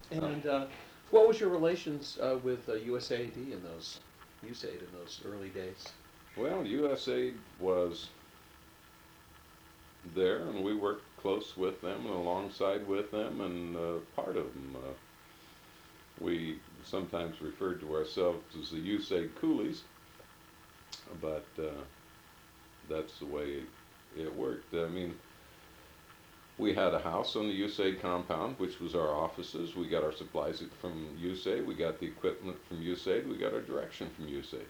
And what was your relations with USAID in those USAID in those early days? Well, USAID was there, and we worked close with them and alongside with them, and part of them. We sometimes referred to ourselves as the USAID coolies, but that's the way it worked. I mean, we had a house on the USAID compound, which was our offices. We got our supplies from USAID. We got the equipment from USAID. We got our direction from USAID.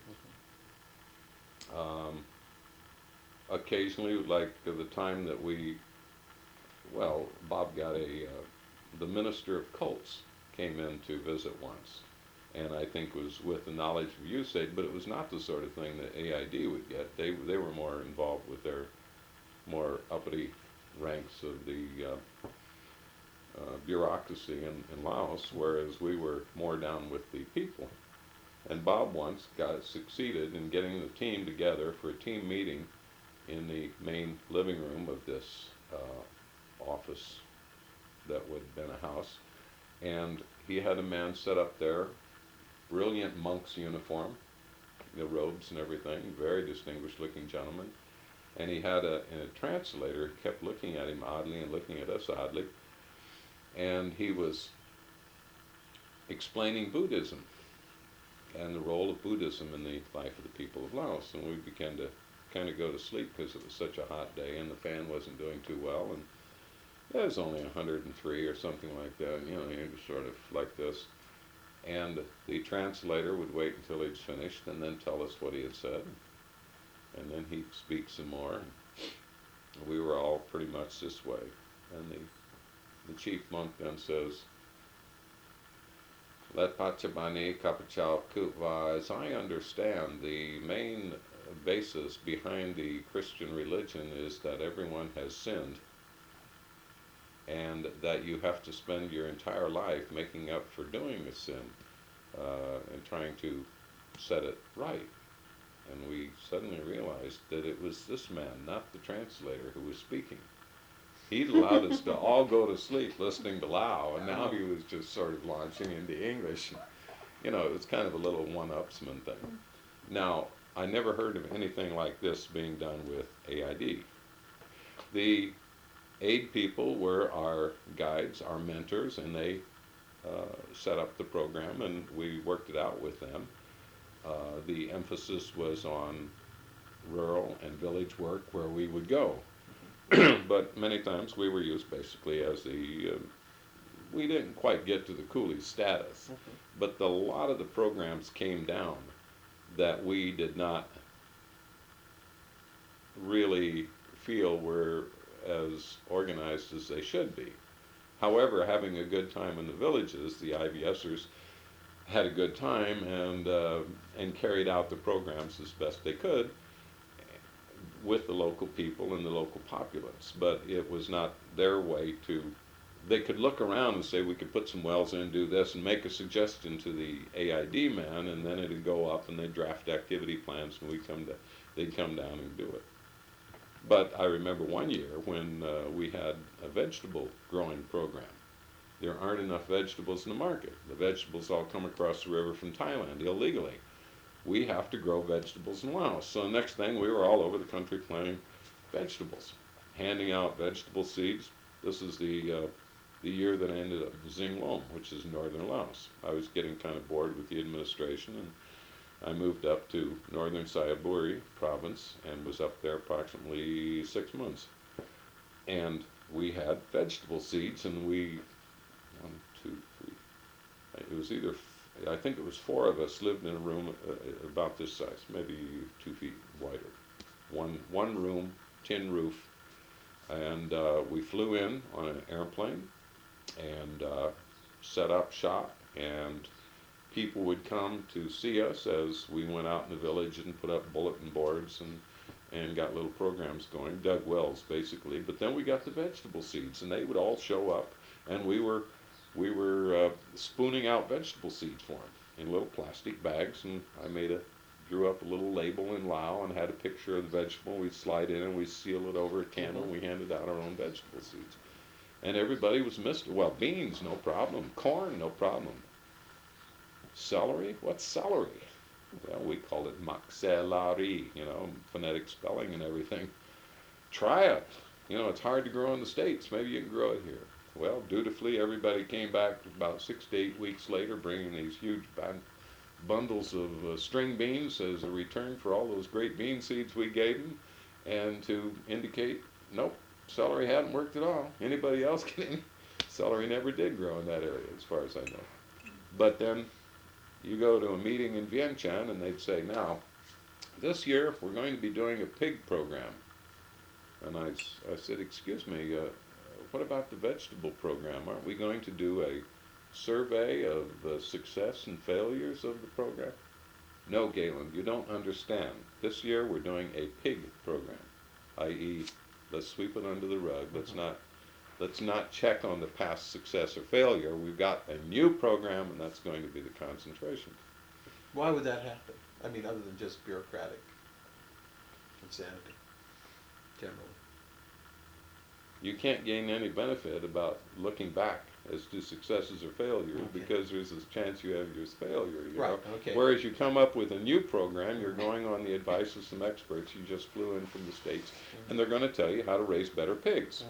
Um, Occasionally, like the time that well, Bob got the minister of cults came in to visit once, and I think was with the knowledge of USAID, but it was not the sort of thing that AID would get. They were more involved with their more uppity ranks of the bureaucracy in Laos, whereas we were more down with the people. And Bob once succeeded in getting the team together for a team meeting in the main living room of this office that would have been a house. And he had a man set up there, brilliant monk's uniform, the robes and everything, very distinguished looking gentleman. And he had a translator, kept looking at him oddly and looking at us oddly. And he was explaining Buddhism and the role of Buddhism in the life of the people of Laos. And we began to kind of go to sleep because it was such a hot day and the fan wasn't doing too well. And it was only 103 or something like that. And, it was sort of like this. And the translator would wait until he'd finished and then tell us what he had said. And then he'd speak some more. And we were all pretty much this way. And the chief monk then says, Let Pachabani Kapachal Kutva, as I understand, the main basis behind the Christian religion is that everyone has sinned and that you have to spend your entire life making up for doing a sin and trying to set it right. And we suddenly realized that it was this man, not the translator, who was speaking. He'd allowed us to all go to sleep listening to Lao, and now he was just sort of launching into English. It was kind of a little one-upsman thing. Now, I never heard of anything like this being done with AID. The aid people were our guides, our mentors, and they set up the program, and we worked it out with them. The emphasis was on rural and village work where we would go. But many times we were used basically as we didn't quite get to the coolie status, but a lot of the programs came down that we did not really feel were as organized as they should be. However, having a good time in the villages, the IVSers had a good time and carried out the programs as best they could with the local people and the local populace. But it was not their way to. They could look around and say we could put some wells in, do this, and make a suggestion to the AID man, and then it'd go up and they'd draft activity plans, and they'd come down and do it. But I remember one year when we had a vegetable growing program. There aren't enough vegetables in the market. The vegetables all come across the river from Thailand illegally. We have to grow vegetables in Laos. So the next thing, we were all over the country planting vegetables, handing out vegetable seeds. This is the year that I ended up in Zinglom, which is northern Laos. I was getting kind of bored with the administration, and I moved up to northern Sayaburi province and was up there approximately 6 months. And we had vegetable seeds, and one, two, three, it was I think it was four of us lived in a room about this size, maybe 2 feet wider. One room, tin roof, and we flew in on an airplane and set up shop, and people would come to see us as we went out in the village and put up bulletin boards and got little programs going, dug wells basically. But then we got the vegetable seeds, and they would all show up, and we were spooning out vegetable seeds for them in little plastic bags, and I drew up a little label in Lao and had a picture of the vegetable. We'd slide in and we'd seal it over a candle, and we handed out our own vegetable seeds. And everybody was well, beans, no problem. Corn, no problem. Celery? What's celery? Well, we called it maxillary, phonetic spelling and everything. Try it. It's hard to grow in the States. Maybe you can grow it here. Well, dutifully, everybody came back about 6 to 8 weeks later, bringing these huge bundles of string beans as a return for all those great bean seeds we gave them, and to indicate, nope, celery hadn't worked at all. Anybody else get any? Celery never did grow in that area, as far as I know. But then you go to a meeting in Vientiane, and they'd say, now, this year we're going to be doing a pig program. And I said, excuse me, what about the vegetable program? Aren't we going to do a survey of the success and failures of the program? No, Galen, you don't understand. This year we're doing a pig program, i.e., let's sweep it under the rug. Let's not check on the past success or failure. We've got a new program, and that's going to be the concentration. Why would that happen? I mean, other than just bureaucratic insanity, generally. You can't gain any benefit about looking back as to successes or failures, because there's a chance you have your failure. Right, okay. Whereas you come up with a new program, you're going on the advice of some experts you just flew in from the States, and they're going to tell you how to raise better pigs.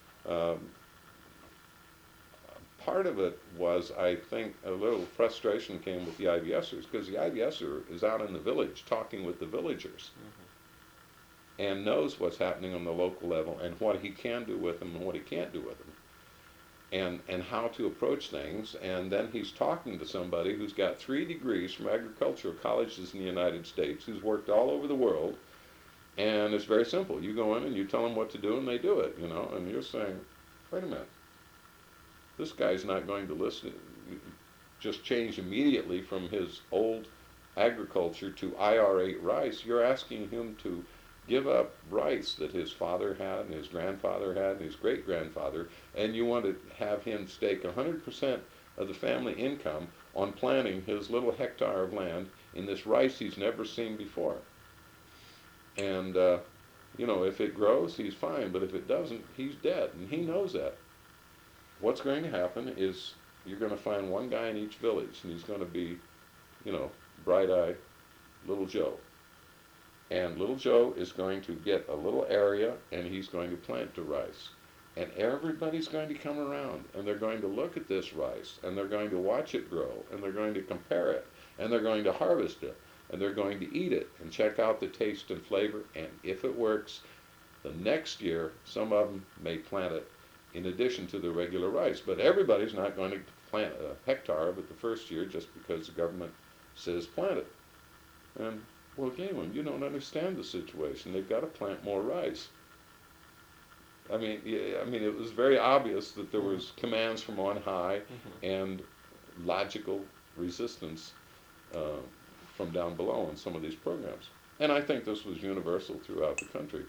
Part of it was, I think, a little frustration came with the IVSers, because the IVSer is out in the village talking with the villagers and knows what's happening on the local level and what he can do with them and what he can't do with them, and how to approach things. And then he's talking to somebody who's got 3 degrees from agricultural colleges in the United States, who's worked all over the world, and it's very simple. You go in and you tell them what to do, and they do it, and you're saying, wait a minute, this guy's not going to listen, just change immediately from his old agriculture to IR8 rice. You're asking him to give up rice that his father had and his grandfather had and his great-grandfather, and you want to have him stake 100% of the family income on planting his little hectare of land in this rice he's never seen before. And, if it grows, he's fine, but if it doesn't, he's dead, and he knows that. What's going to happen is you're going to find one guy in each village, and he's going to be, bright-eyed little Joe. And little Joe is going to get a little area, and he's going to plant the rice. And everybody's going to come around, and they're going to look at this rice, and they're going to watch it grow, and they're going to compare it, and they're going to harvest it, and they're going to eat it, and check out the taste and flavor, and if it works, the next year, some of them may plant it in addition to the regular rice. But everybody's not going to plant a hectare of it the first year just because the government says plant it. And well, Galen, you don't understand the situation. They've got to plant more rice. I mean, it was very obvious that there was commands from on high and logical resistance from down below in some of these programs. And I think this was universal throughout the country.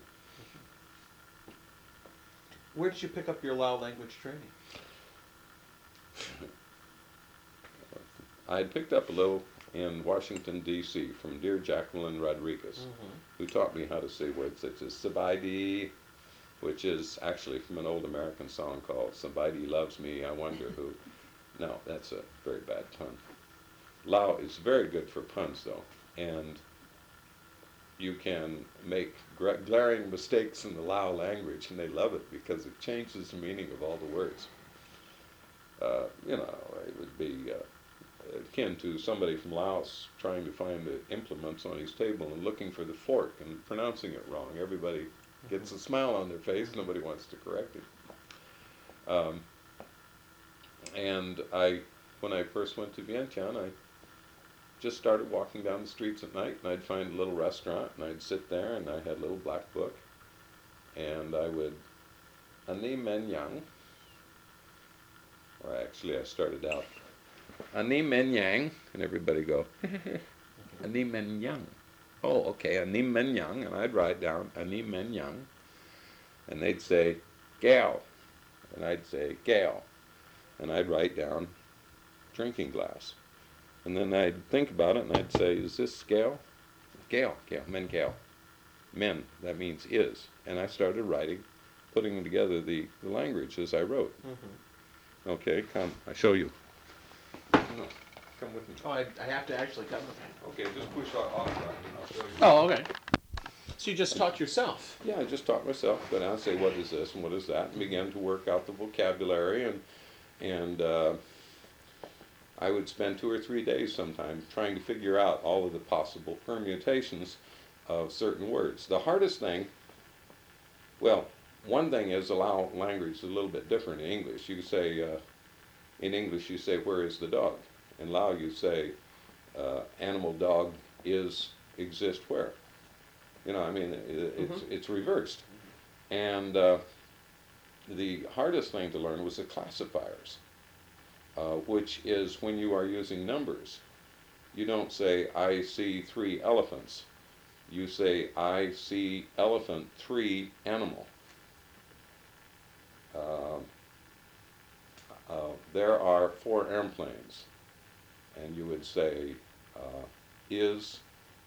Where did you pick up your Lao language training? I had picked up a little in Washington, D.C. from dear Jacqueline Rodriguez, who taught me how to say words such as Sabaidi, which is actually from an old American song called Somebody Loves Me, I Wonder Who. No, that's a very bad pun. Lao is very good for puns, though, and you can make glaring mistakes in the Lao language, and they love it because it changes the meaning of all the words. It would be akin to somebody from Laos trying to find the implements on his table and looking for the fork and pronouncing it wrong. Everybody gets a smile on their face. Nobody wants to correct it. And when I first went to Vientiane, I just started walking down the streets at night, and I'd find a little restaurant, and I'd sit there, and I had a little black book, and I would Ani Men Yang, or actually I started out Ani Men Yang, and everybody go Ani Men Yang. Oh, okay, Ani Men Yang, and I'd write down Ani Men Yang, and they'd say Gal, and I'd say Gal, and I'd write down drinking glass. And then I'd think about it, and I'd say, is this Gal? Gal, Men Gal. Men, that means is. And I started writing putting together the language as I wrote. Mm-hmm. Okay, come, I show you. No, come with me. Oh, I have to actually come with me. Okay, just push off and I'll show you. Oh, okay. So you just taught yourself? Yeah, I just taught myself, but I'll say what is this and what is that, and began to work out the vocabulary, and I would spend 2 or 3 days sometimes trying to figure out all of the possible permutations of certain words. The hardest thing, well, one thing is allow language a little bit different in English. You say, in English you say, where is the dog? In Lao you say, animal dog exist where? You know, I mean, it's reversed. And the hardest thing to learn was the classifiers, which is when you are using numbers. You don't say, I see 3 elephants. You say, I see elephant 3 animal. There are 4 airplanes. And you would say, is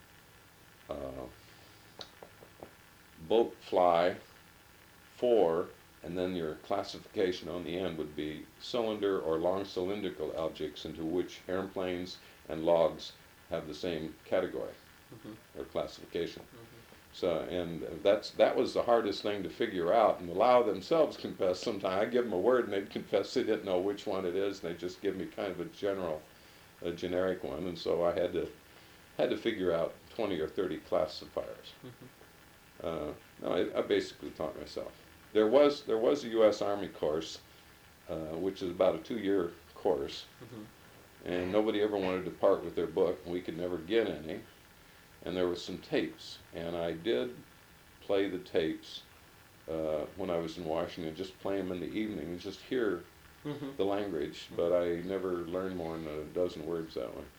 boat fly 4, and then your classification on the end would be cylinder or long cylindrical objects into which airplanes and logs have the same category or classification. So, and that was the hardest thing to figure out, and the Lao themselves confess sometimes. I give them a word and they'd confess they didn't know which one it is, and they just give me kind of a generic one, and so I had to figure out 20 or 30 classifiers. No, I basically taught myself. There was a U.S. Army course, which is about a 2-year course, and nobody ever wanted to part with their book, and we could never get any. And there were some tapes, and I did play the tapes when I was in Washington, just play them in the evening, and just hear the language, but I never learned more than a dozen words that way.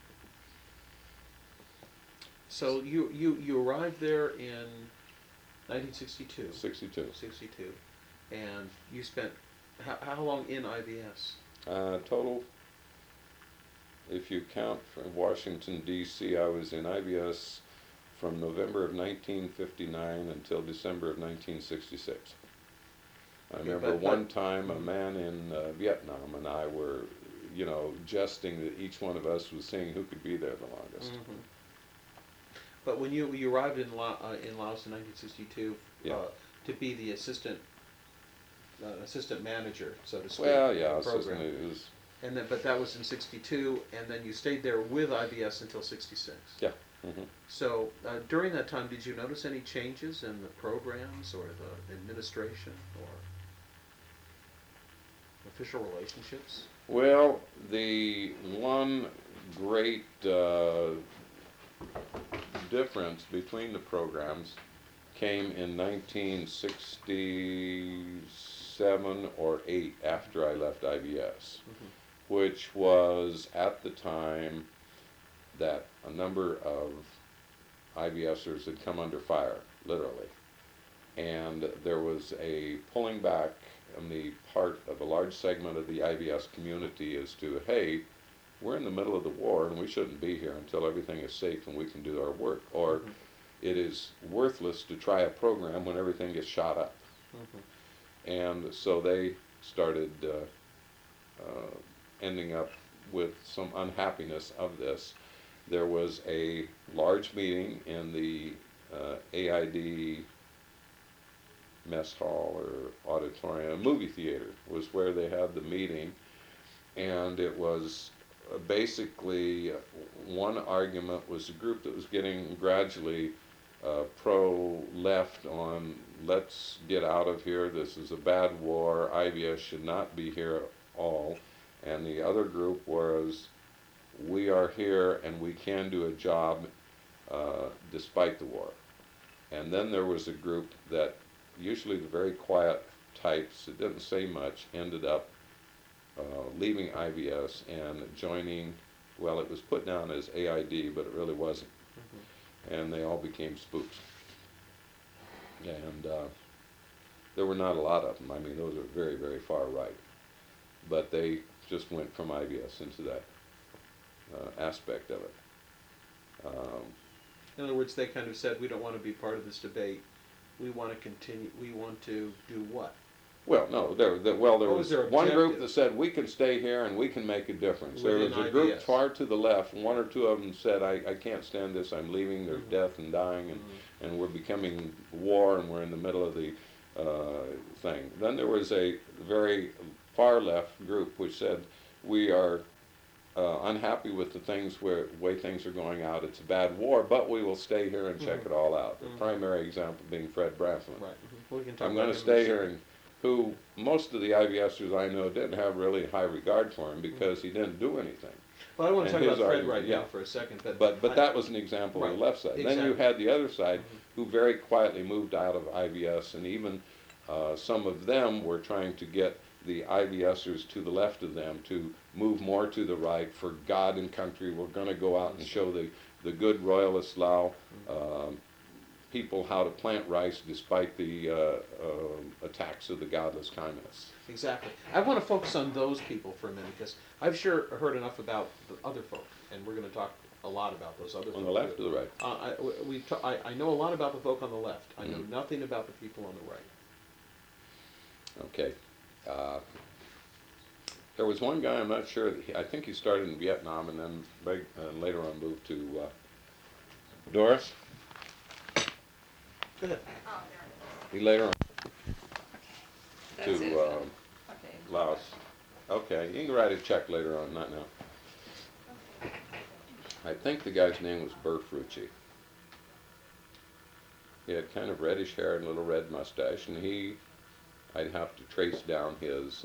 So you arrived there in 1962. 62. 62, and you spent how long in IBS? Total, if you count from Washington, D.C., I was in IBS from November of 1959 until December of 1966. I remember one time a man in Vietnam and I were, jesting that each one of us was seeing who could be there the longest. But when you arrived in Laos in 1962, to be the assistant manager, so to speak. Well, yeah, program. It was. And then, but that was in '62, and then you stayed there with IBS until '66. Yeah. So during that time, did you notice any changes in the programs or the administration or official relationships? Well, the one great difference between the programs came in 1967 or 8 after I left IBS, which was at the time that a number of IBSers had come under fire, literally. And there was a pulling back on the part of a large segment of the IBS community as to, hey, we're in the middle of the war and we shouldn't be here until everything is safe and we can do our work. Or it is worthless to try a program when everything gets shot up. And so they started ending up with some unhappiness of this. There was a large meeting in the AID mess hall or auditorium, movie theater was where they had the meeting, and it was basically one argument was a group that was getting gradually pro-left on let's get out of here, this is a bad war, IBS should not be here at all, and the other group was we are here and we can do a job despite the war. And then there was a group that usually the very quiet types that didn't say much ended up leaving IBS and joining, well, it was put down as AID, but it really wasn't. And they all became spooks. And there were not a lot of them. I mean, those are very, very far right. But they just went from IBS into that aspect of it. In other words, they kind of said, we don't want to be part of this debate. we want to continue, we want to do what? Well, no, there What was was their one group objective? that said we can stay here and we can make a difference. There Within was a group IBS. far to the left, one or two of them said, I can't stand this, I'm leaving, there's Mhm. death and dying, and we're becoming war, and we're in the middle of the thing. Then there was a very far left group which said, we are unhappy with the way things are going out. It's a bad war, but we will stay here and check Mhm. it all out. The Mhm. primary example being Fred Branflin. Right. We can talk I'm about going to him stay in a here, second. and who most of the IBSers I know didn't have really high regard for him because he didn't do anything. Well, I want to and talk his about Fred argument, right yeah. now for a second, But I- that was an example of the Right, left side. Then you exactly. had the other side Mhm. who very quietly moved out of IBS, and even some of them were trying to get the IBSers to the left of them to move more to the right for God and country. We're going to go out and show the good royalist Lao people how to plant rice despite the attacks of the godless communists. Exactly. I want to focus on those people for a minute because I've sure heard enough about the other folk, and we're going to talk a lot about those other folk. On the left too. or the right? I know a lot about the folk on the left. I know Mhm. nothing about the people on the right. Okay. There was one guy, I'm not sure, I think he started in Vietnam and then later on moved to Doris. Go ahead. Oh, there He later on it is. That's it. to Okay. Laos. Okay, you can write a check later on, not now. I think the guy's name was Berfrucci. He had kind of reddish hair and a little red mustache, and I'd have to trace down his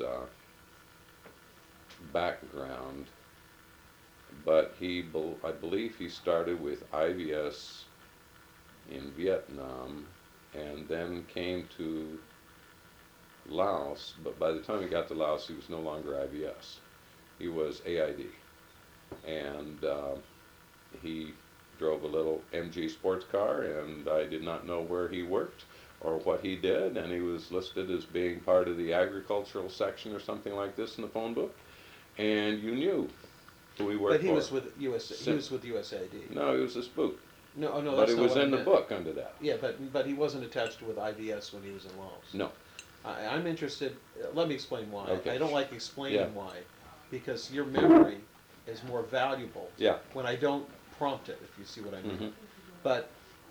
background, but I believe he started with IBS in Vietnam and then came to Laos, but by the time he got to Laos, he was no longer IBS. He was AID, and he drove a little MG sports car, and I did not know where he worked or what he did, and he was listed as being part of the agricultural section or something like this in the phone book, and you knew who he worked But he for. was with USA. He was with USAID. No, he was a spook, No, oh, no, but that's it not was what I in the meant. book under that. Yeah, but he wasn't attached with IBS when he was in Laos. No. I'm interested. Let me explain why. Okay. I don't like explaining Yeah. why, because your memory is more valuable Yeah. when I don't prompt it. If you see what I mean. Mhm. But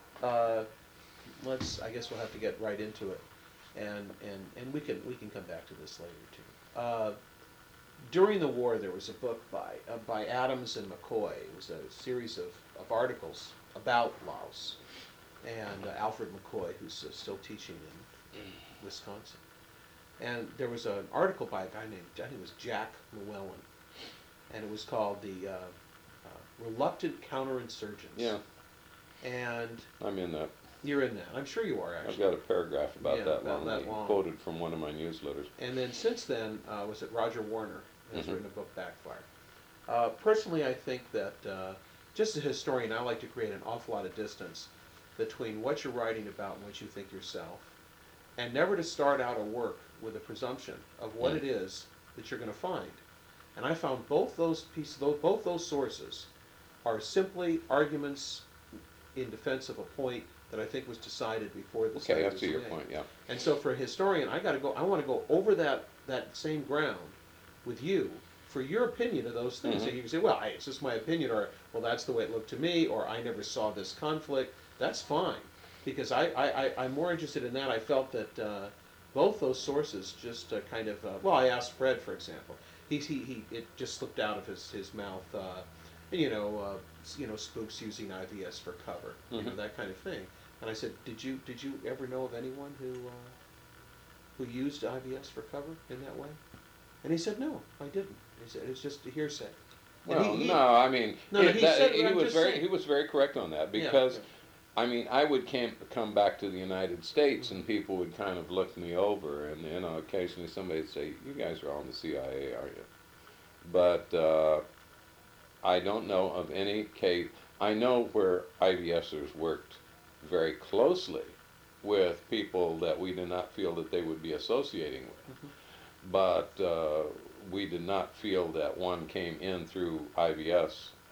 I guess we'll have to get right into it, and we can come back to this later too. During the war, there was a book by Adams and McCoy. It was a series of articles about Laos, and Alfred McCoy, who's still teaching in Wisconsin. And there was an article by a guy named, I think it was Jack Llewellyn, and it was called the Reluctant Counterinsurgents. Yeah, And I'm in that. you're in that. I'm sure you are, I've actually. got a paragraph about Yeah, that about long. that long. Quoted from one of my newsletters. And then since then, was it Roger Warner has Mhm. written a book, Backfire. Personally, I think that, just as a historian, I like to create an awful lot of distance between what you're writing about and what you think yourself, and never to start out a work with a presumption of what Mm. it is that you're going to find. And I found both those sources are simply arguments in defense of a point that I think was decided before the Okay, study I was see your made. point, yeah. And so for a historian, I want to go over that same ground with you for your opinion of those things. Mhm. So you can say, well, it's just my opinion, or, well, that's the way it looked to me, or I never saw this conflict. That's fine, because I'm more interested in that. I felt that both those sources just kind of, well, I asked Fred, for example. It just slipped out of his mouth, spooks using IVS for cover, Mhm. that kind of thing. And I said, did you ever know of anyone who used IVS for cover in that way? And he said, no, I didn't. He said, it's just a hearsay. And Well, no, I mean, No, he said what he I'm was just very saying. he was very correct on that Yeah, because, yeah. I mean, I would come back to the United States and people would kind of look me over, and occasionally somebody would say, "You guys are all in the CIA, are you?" But I don't know of any case. I know where IVSers worked very closely with people that we did not feel that they would be associating with. Mhm. But we did not feel that one came in through IVS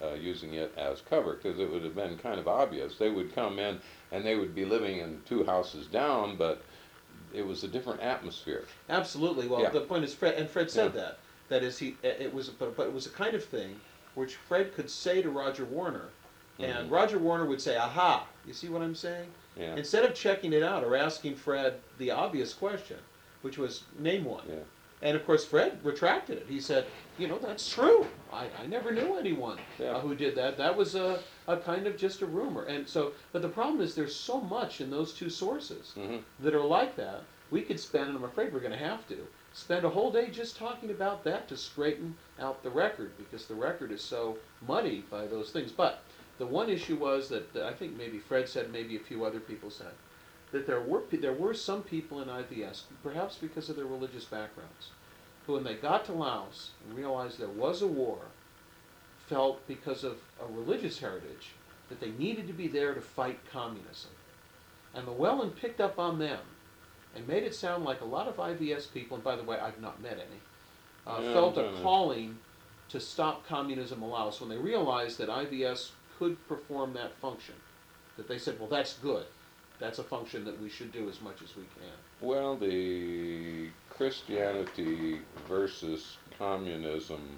using it as cover, because it would have been kind of obvious. They would come in and they would be living in 2 houses down, but it was a different atmosphere. Absolutely. Well, Yeah. the point is, Fred said Yeah. that. That is, it was, but it was a kind of thing which Fred could say to Roger Warner, and Mhm. Roger Warner would say, "Aha!" You see what I'm saying? Yeah. Instead of checking it out or asking Fred the obvious question, which was name one. Yeah. And of course, Fred retracted it. He said, that's true. I never knew anyone Yeah. who did that. That was a kind of just a rumor. And so, but the problem is there's so much in those 2 sources Hmm. that are like that. We could spend, and I'm afraid we're going to have to, spend a whole day just talking about that to straighten out the record, because the record is so muddy by those things. But the one issue was that I think maybe Fred said, maybe a few other people said, that there were some people in IVS, perhaps because of their religious backgrounds, who when they got to Laos and realized there was a war, felt because of a religious heritage that they needed to be there to fight communism. And Llewellyn picked up on them and made it sound like a lot of IVS people, and by the way, I've not met any, Yeah, felt I'm a trying to- calling to stop communism in Laos when they realized that IVS could perform that function. That they said, well, that's good. That's a function that we should do as much as we can. Well, the Christianity versus communism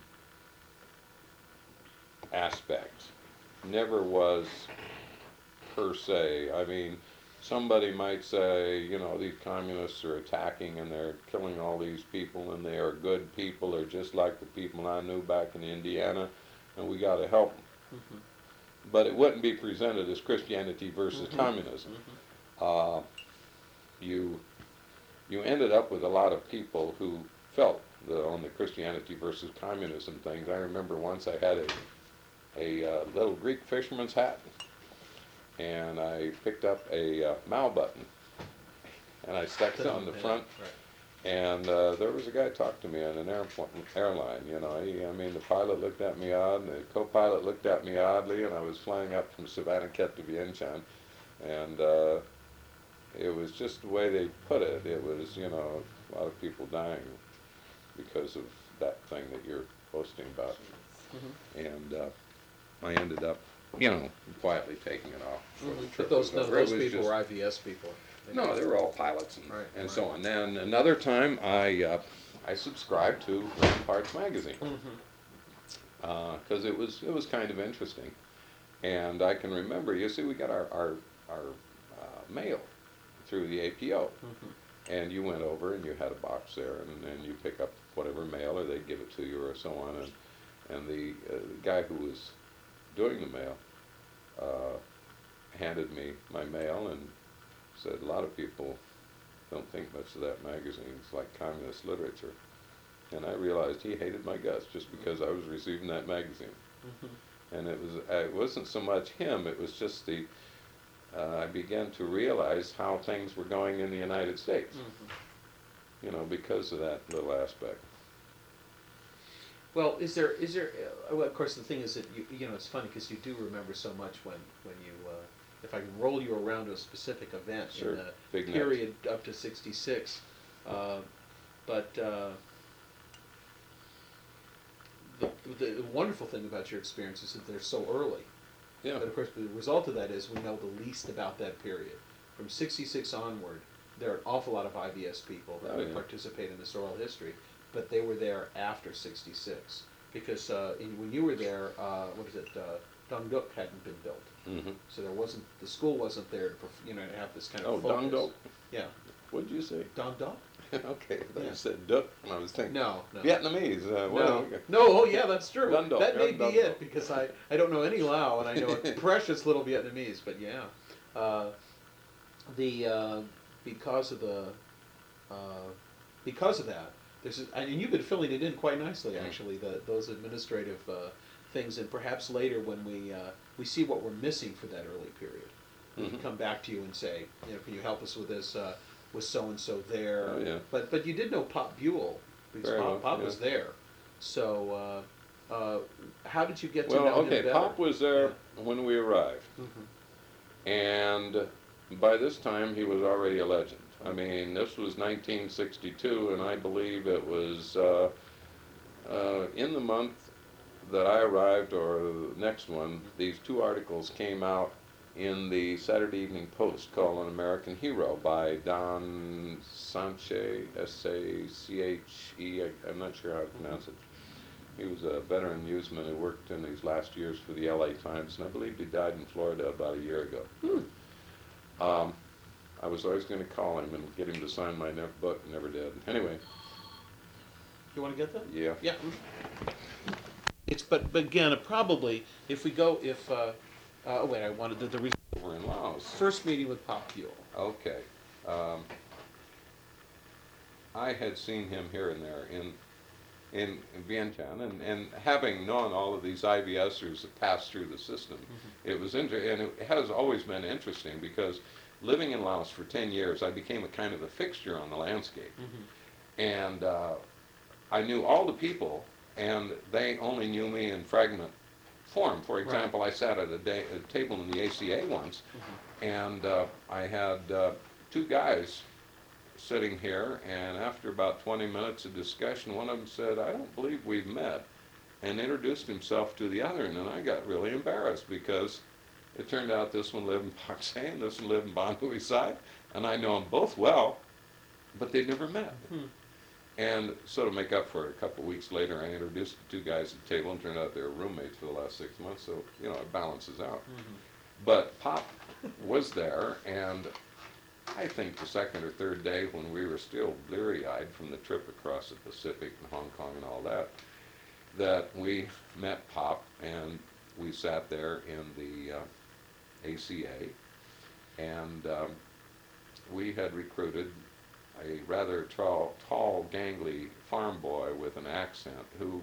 aspect never was per se. I mean, somebody might say, these communists are attacking and they're killing all these people and they are good people. They're just like the people I knew back in Indiana, and we got to help them. Mhm. But it wouldn't be presented as Christianity versus Mhm. communism. Mhm. You ended up with a lot of people who felt on the Christianity versus communism things. I remember once I had a little Greek fisherman's hat, and I picked up a Mao button, and I stuck it on the front. Right. And there was a guy talking to me on an airline. The pilot looked at me odd, and the co-pilot looked at me oddly, and I was flying up from Savannakhet to Vientiane, and it was just the way they put it. It was, a lot of people dying because of that thing that you're posting about. Mhm. And I ended up, quietly taking it off. before the Mhm. trip But those, was none of over. It those was people just- were IVS people. No, they were all pilots and, Right, and so right. on. Then another time, I subscribed to Ramparts magazine Mhm. because it was kind of interesting, and I can remember. You see, we got our mail through the APO, Mhm. and you went over and you had a box there, and then you pick up whatever mail, or they'd give it to you, or so on. And the guy who was doing the mail handed me my mail and said, a lot of people don't think much of that magazine. It's like communist literature. And I realized he hated my guts just because I was receiving that magazine. Mhm. And it wasn't so much him, it was just I began to realize how things were going in the United States, Mhm. because of that little aspect. Well, well, of course, the thing is that it's funny because you do remember so much when you, if I can roll you around to a specific event Sure. in the Big nuts. period up to '66, but the wonderful thing about your experience is that they're so early. Yeah. But of course, the result of that is we know the least about that period. From '66 onward, there are an awful lot of IVS people that Oh, would yeah. participate in this oral history, but they were there after '66 because when you were there, Dong Duc hadn't been built, Mm-hmm. so the school wasn't there to to have this kind of Oh, focus. Dong Duc? Yeah, What did you say? Dong Duc? Okay, I thought Yeah. you said duck, and I was thinking No. Vietnamese. No. Oh yeah, that's true. Dun Duc, That may Dun be Duc. it because I don't know any Lao and I know a precious little Vietnamese, but yeah, because of that, and you've been filling it in quite nicely actually. Those administrative things, and perhaps later when we see what we're missing for that early period, we can come back to you and say, can you help us with this? Was so and so there? Oh, yeah. But you did know Pop Buell because Very well, Pop yeah. was there. So how did you get to Well, know him okay, better? Pop was there when we arrived, Mhm. and by this time he was already a legend. I mean, this was 1962, and I believe it was in the month that I arrived, or the next one, these two articles came out in the Saturday Evening Post called An American Hero by Don Sanche, S-A-C-H-E, I'm not sure how to pronounce it. He was a veteran newsman who worked in these last years for the LA Times, and I believe he died in Florida about a year ago. I was always going to call him and get him to sign my book, never did. Anyway. You want to get that? Yeah. Yeah. It's but again, probably if we go oh wait, I wanted the reason. We're in Laos. First meeting with Pop Buell. Okay. I had seen him here and there in Vientiane, and having known all of these IVSers that passed through the system, it was and it has always been interesting because living in Laos for 10 years, I became a kind of a fixture on the landscape, and I knew all the people, and they only knew me in fragment form. For example, I sat at a table in the ACA once, and I had two guys sitting here, and after about 20 minutes of discussion, one of them said, "I don't believe we've met," and introduced himself to the other, and then I got really embarrassed because it turned out this one lived in Pak Sa and this one lived in Ban Hui Sai, and I know them both well, but they'd never met. And so to make up for it, a couple of weeks later, I introduced the two guys at the table, and turned out they were roommates for the last 6 months, so, you know, it balances out. But Pop was there, and I think the second or third day when we were still bleary-eyed from the trip across the Pacific and Hong Kong and all that, that we met Pop, and we sat there in the ACA, and we had recruited a rather tall, gangly farm boy with an accent who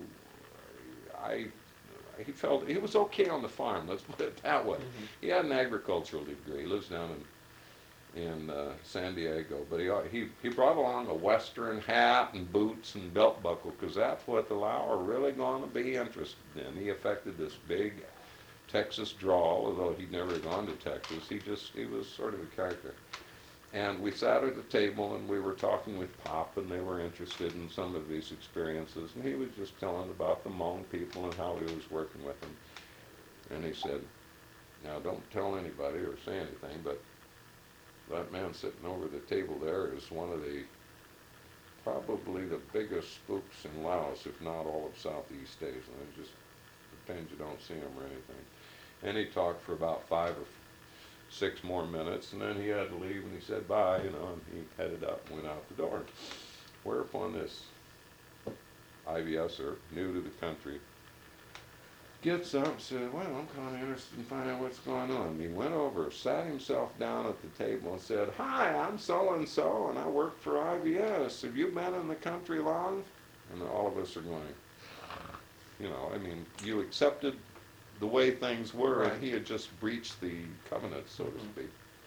he felt he was okay on the farm, let's put it that way. He had an agricultural degree, lives down in San Diego, but he brought along a Western hat and boots and belt buckle because that's what the Lao are really going to be interested in. He affected this big Texas drawl, although he'd never gone to Texas. He was sort of a character. And we sat at the table and we were talking with Pop, and they were interested in some of these experiences, and he was just telling about the Hmong people and how he was working with them. And he said, "Now don't tell anybody or say anything, but that man sitting over the table there is one of the, probably the biggest spooks in Laos, if not all of Southeast Asia. And just pretend you don't see him or anything." And he talked for about 5 or 6 more minutes, and then he had to leave, and he said bye, you know, and he headed up and went out the door. Whereupon this IVSer, new to the country, gets up and said, "Well, I'm kind of interested in finding out what's going on." And he went over, sat himself down at the table and said, "Hi, I'm so-and-so, and I work for IVS. Have you been in the country long?" And all of us are going, you know, I mean, you accepted the way things were, and he had just breached the covenant, so to speak.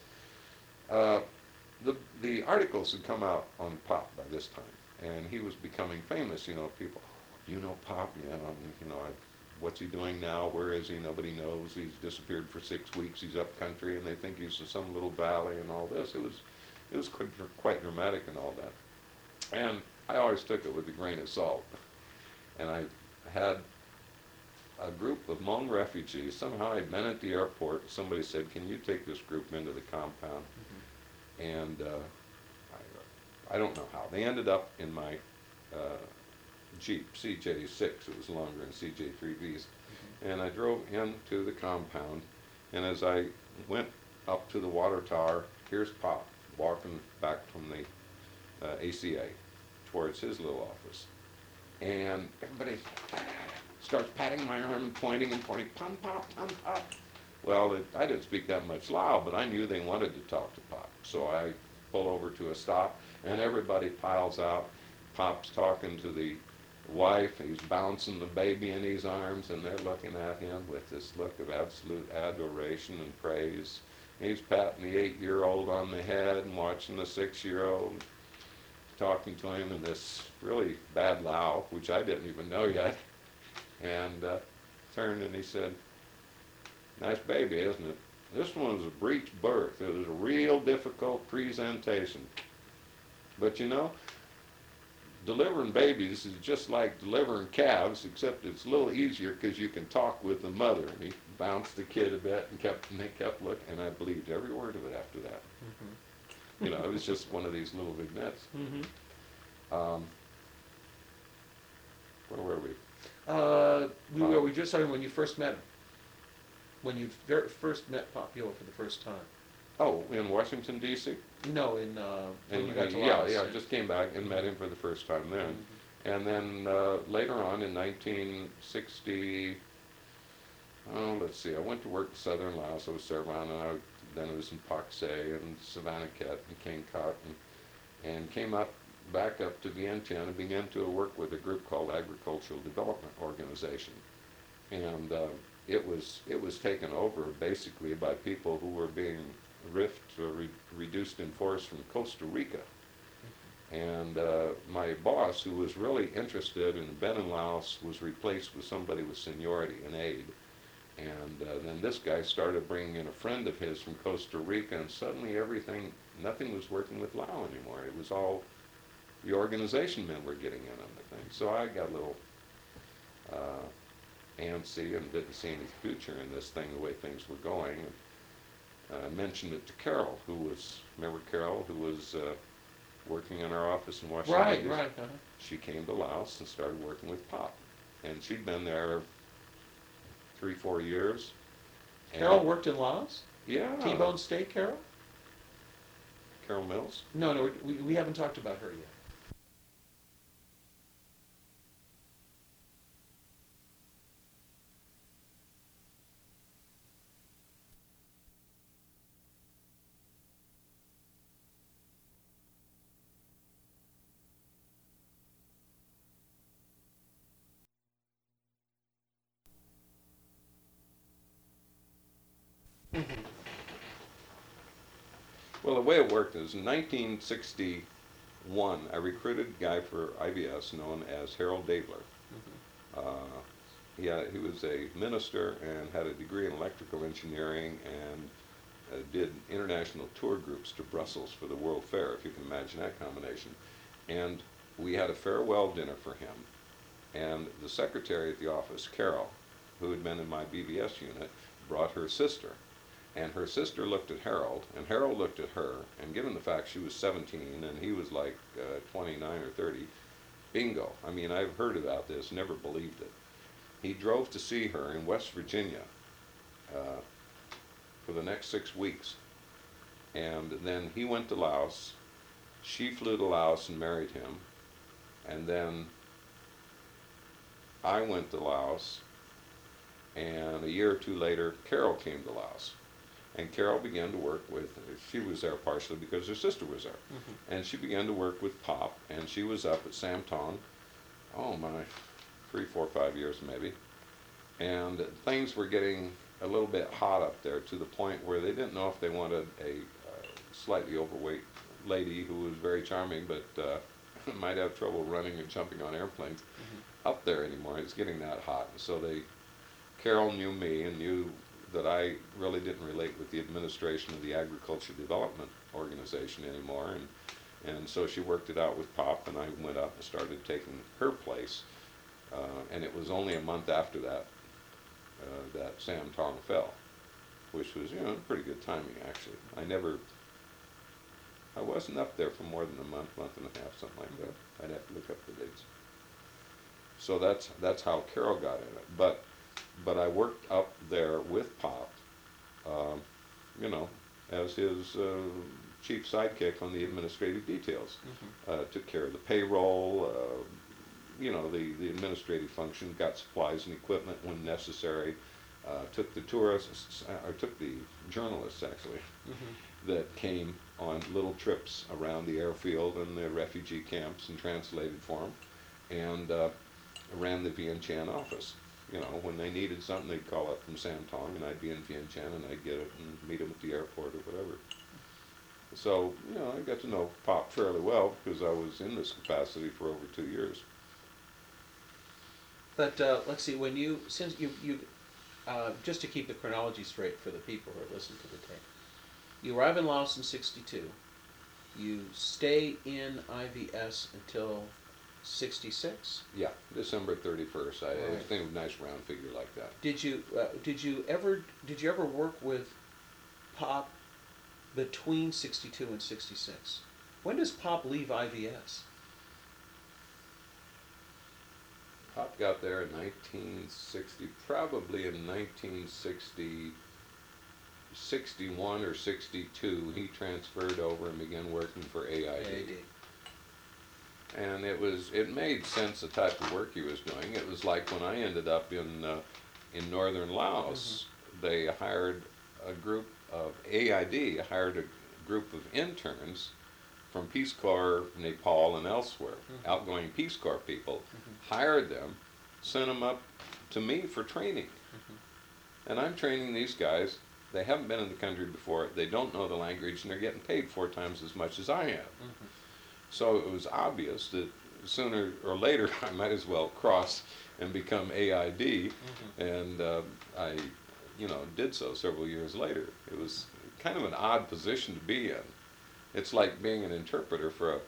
The articles had come out on Pop by this time, and he was becoming famous. You know, people, "You know Pop? Yeah, you know, what's he doing now? Where is he? Nobody knows. He's disappeared for 6 weeks. He's up country, and they think he's in some little valley and all this." It was quite dramatic and all that. And I always took it with a grain of salt. And I had a group of Hmong refugees. Somehow I'd been at the airport. Somebody said, "Can you take this group into the compound?" And I don't know how. They ended up in my Jeep, CJ6. It was longer than CJ3Bs. And I drove into the compound. And as I went up to the water tower, here's Pop walking back from the ACA towards his little office. And everybody starts patting my arm and pointing, "Pum Pop, Pum Pop." Well, I didn't speak that much Lao, but I knew they wanted to talk to Pop. So I pull over to a stop, and everybody piles out. Pop's talking to the wife. He's bouncing the baby in his arms, and they're looking at him with this look of absolute adoration and praise. He's patting the 8-year-old on the head and watching the 6-year-old, talking to him in this really bad Lao, which I didn't even know yet. And turned and he said, "Nice baby, isn't it? This one was a breech birth. It was a real difficult presentation. But you know, delivering babies is just like delivering calves, except it's a little easier because you can talk with the mother. And he bounced the kid a bit and they kept looking, and I believed every word of it after that. Mm-hmm. You know, it was just one of these little vignettes. Mm-hmm. Where were we? We just talking when you first met him. When you first met Popio for the first time. Oh, in Washington, D.C.? No, when you got to yeah, Laos. I just came back and met him for the first time then. Mm-hmm. And then later on in 1960, oh, let's see, I went to work in southern Laos. I was Servan, and then I was in Pak Se and Savannakhet and Kaengkat, and came back up to Vientiane and began to work with a group called Agricultural Development Organization. And it was taken over basically by people who were being riffed or reduced in force from Costa Rica. And my boss, who was really interested in Ben in Laos, was replaced with somebody with seniority and aid. And then this guy started bringing in a friend of his from Costa Rica, and suddenly nothing was working with Lao anymore. It was all the organization men were getting in on the thing. So I got a little antsy and didn't see any future in this thing, the way things were going. And mentioned it to Carol, remember Carol, who was working in our office in Washington, D.C.? Right. Uh-huh. She came to Laos and started working with Pop. And she'd been there 3-4 years. Carol worked in Laos? Yeah. T-Bone Steak, Carol? Carol Mills? No, we haven't talked about her yet. Well, the way it worked is in 1961, I recruited a guy for IBS known as Harold Dabler. He was a minister and had a degree in electrical engineering and did international tour groups to Brussels for the World Fair, if you can imagine that combination. And we had a farewell dinner for him. And the secretary at the office, Carol, who had been in my BBS unit, brought her sister. And her sister looked at Harold, and Harold looked at her, and given the fact she was 17 and he was like 29 or 30, bingo. I mean, I've heard about this, never believed it. He drove to see her in West Virginia for the next 6 weeks. And then he went to Laos. She flew to Laos and married him. And then I went to Laos, and a year or two later, Carol came to Laos. And Carol began to work she was there partially because her sister was there. Mm-hmm. And she began to work with Pop, and she was up at Sam Tong, 3, 4, 5 years maybe. And things were getting a little bit hot up there to the point where they didn't know if they wanted a slightly overweight lady who was very charming but might have trouble running and jumping on airplanes up there anymore. It was getting that hot. And so Carol knew me and knew that I really didn't relate with the administration of the Agriculture Development Organization anymore, and so she worked it out with Pop, and I went up and started taking her place, and it was only a month after that that Sam Tong fell, which was, pretty good timing actually. I wasn't up there for more than a month and a half, something like that. I'd have to look up the dates. So that's how Carol got in it, but I worked up there with Pop, as his chief sidekick on the administrative details. Took care of the payroll, the administrative function, got supplies and equipment when necessary, took the journalists actually, that came on little trips around the airfield and the refugee camps and translated for them, and ran the Vientiane office. When they needed something, they'd call up from Sam Tong, and I'd be in Vientiane, and I'd get it and meet them at the airport or whatever. So, I got to know Pop fairly well because I was in this capacity for over 2 years. But let's see, since you just to keep the chronology straight for the people who are listening to the tape, you arrive in Laos in '62. You stay in IVS until '66. Yeah, December 31st. I Right. think of a nice round figure like that. Did you ever work with Pop between '62 and '66? When does Pop leave IVS? Pop got there in 1960, probably in 1960, 61 or 62. He transferred over and began working for AID. And it made sense the type of work he was doing. It was like when I ended up in northern Laos, they hired a group of AID hired a group of interns from Peace Corps, Nepal, and elsewhere, outgoing Peace Corps people, hired them, sent them up to me for training. And I'm training these guys. They haven't been in the country before. They don't know the language, and they're getting paid 4 times as much as I am. So it was obvious that sooner or later I might as well cross and become AID, and I, did so several years later. It was kind of an odd position to be in. It's like being an interpreter for a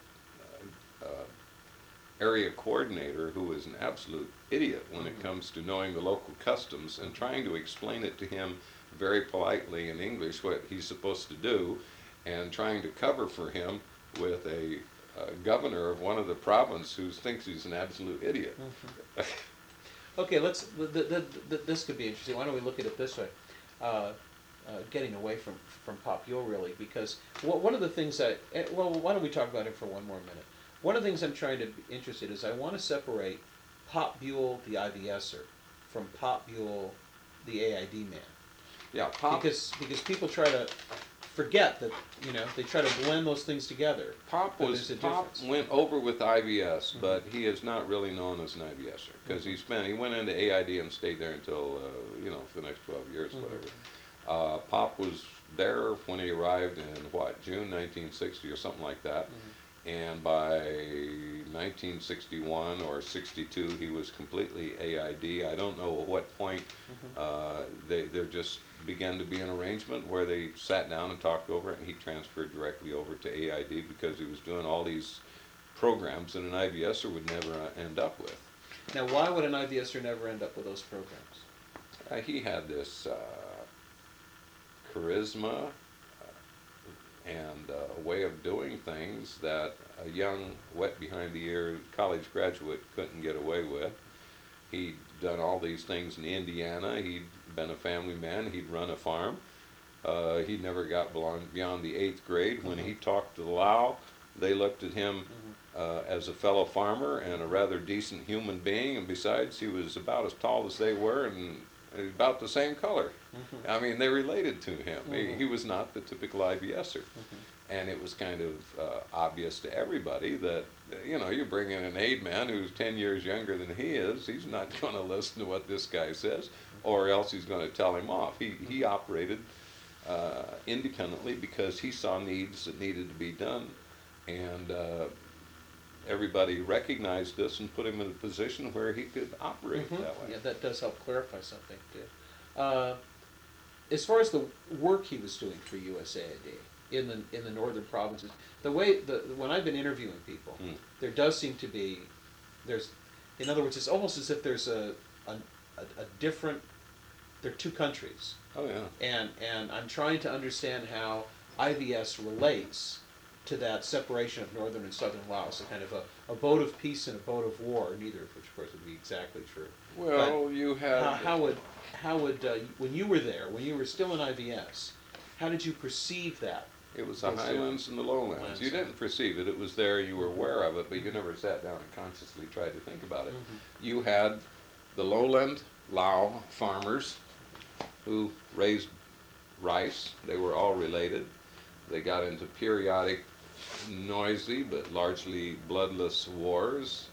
area coordinator who is an absolute idiot when it comes to knowing the local customs and trying to explain it to him very politely in English what he's supposed to do, and trying to cover for him with a governor of one of the province who thinks he's an absolute idiot. Okay, this could be interesting. Why don't we look at it this way? Getting away from Pop Buell, really, because one of the things why don't we talk about it for one more minute? One of the things I'm trying to be interested is I want to separate Pop Buell, the IVSer, from Pop Buell, the AID man. Yeah, Pop. Because people try to forget that, they try to blend those things together. Pop went over with IVS, but he is not really known as an IVSer because he went into AID and stayed there until for the next 12 years, whatever. Pop was there when he arrived in June 1960 or something like that, and by 1961 or 62 he was completely AID. I don't know at what point there just began to be an arrangement where they sat down and talked over it, and he transferred directly over to AID because he was doing all these programs that an IVSer would never end up with. Now, why would an IVSer never end up with those programs? He had this charisma and a way of doing things that a young, wet behind the ear college graduate couldn't get away with. He'd done all these things in Indiana. He'd been a family man. He'd run a farm. He never got beyond the 8th grade. When he talked to the Lao, they looked at him as a fellow farmer and a rather decent human being, and besides, he was about as tall as they were and about the same color. I mean, they related to him. He was not the typical IVSer. And it was kind of obvious to everybody that, you bring in an aide man who's 10 years younger than he is, he's not going to listen to what this guy says, or else he's going to tell him off. He operated independently because he saw needs that needed to be done, and everybody recognized this and put him in a position where he could operate that way. Yeah, that does help clarify something, too. As far as the work he was doing for USAID in the northern provinces, when I've been interviewing people, there does seem to be, in other words, it's almost as if there's a different, there are two countries. Oh, yeah. And I'm trying to understand how IVS relates to that separation of northern and southern Laos, a kind of a boat of peace and a boat of war, neither of which, of course, would be exactly true. Well, you had... How would when you were there, when you were still in IVS, how did you perceive that? It was the highlands and the lowlands. You didn't perceive it. It was there. You were aware of it, but you never sat down and consciously tried to think about it. You had the lowland Lao farmers who raised rice. They were all related. They got into periodic, noisy, but largely bloodless wars.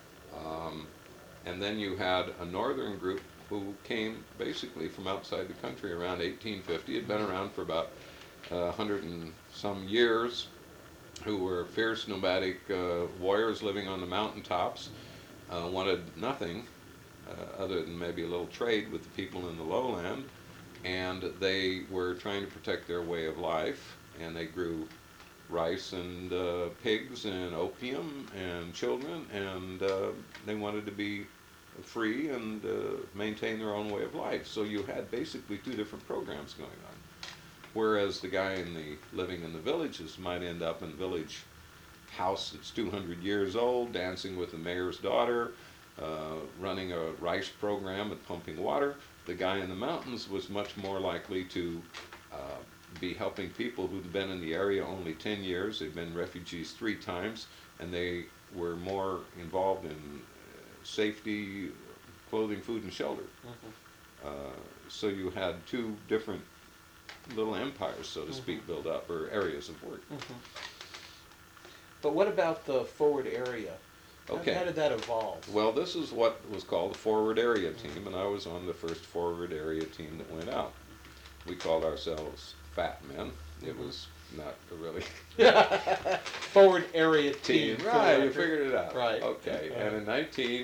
And then you had a northern group who came basically from outside the country around 1850, had been around for about 100 and some years, who were fierce nomadic warriors living on the mountaintops, wanted nothing other than maybe a little trade with the people in the lowland, and they were trying to protect their way of life, and they grew rice and pigs and opium and children, and they wanted to be free and maintain their own way of life. So you had basically two different programs going on. Whereas the guy living in the villages might end up in a village house that's 200 years old, dancing with the mayor's daughter, running a rice program and pumping water. The guy in the mountains was much more likely to be helping people who'd been in the area only 10 years. They'd been refugees 3 times, and they were more involved in safety, clothing, food, and shelter. So you had two different little empires, so to speak, build up, or areas of work. But what about the forward area? Okay. How did that evolve? Well, this is what was called the forward area team, and I was on the first forward area team that went out. We called ourselves Fat Men. It was not a really Forward area team. Right, you figured it out. Right. Okay, and in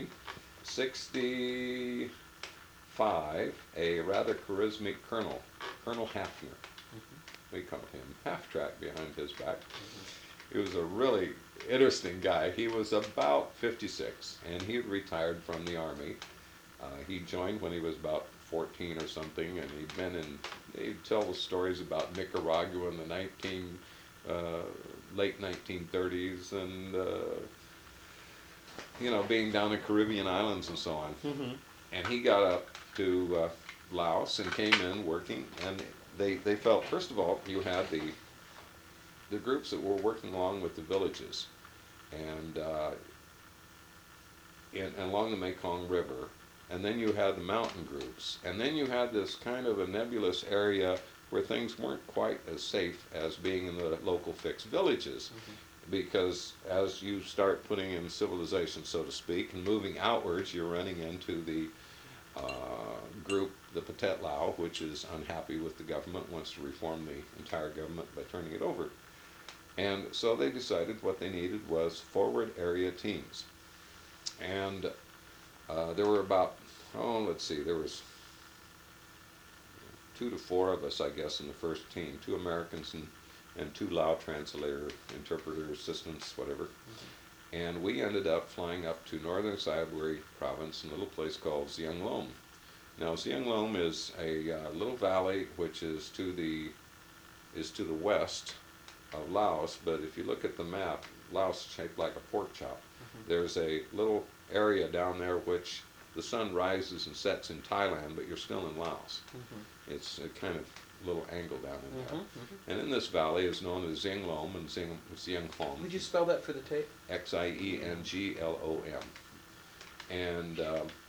1965, a rather charismatic Colonel Hafner, we called him Half-Track behind his back. He was a really interesting guy. He was about 56, and he had retired from the Army. He joined when he was about 14 or something, and he'd tell the stories about Nicaragua in the late 1930s, and being down in Caribbean islands and so on. And he got up to Laos and came in working, and they felt, first of all, you had the groups that were working along with the villages, and along the Mekong River, and then you had the mountain groups, and then you had this kind of a nebulous area where things weren't quite as safe as being in the local fixed villages, because as you start putting in civilization, so to speak, and moving outwards, you're running into the group, the Pathet Lao, which is unhappy with the government, wants to reform the entire government by turning it over. And so they decided what they needed was forward area teams. And there were about, there was 2 to 4 of us, I guess, in the first team, 2 Americans and 2 Lao translator, interpreter, assistants, whatever. And we ended up flying up to northern Siberia province in a little place called Siang Lom. Now, Siang Lom is a little valley which is to the west of Laos, but if you look at the map, Laos is shaped like a pork chop. There's a little area down there which the sun rises and sets in Thailand, but you're still in Laos. It's a kind of little angle down in there. And in this valley is known as Siang Lom and Siang Hom. Would you spell that for the tape? Xienglom. And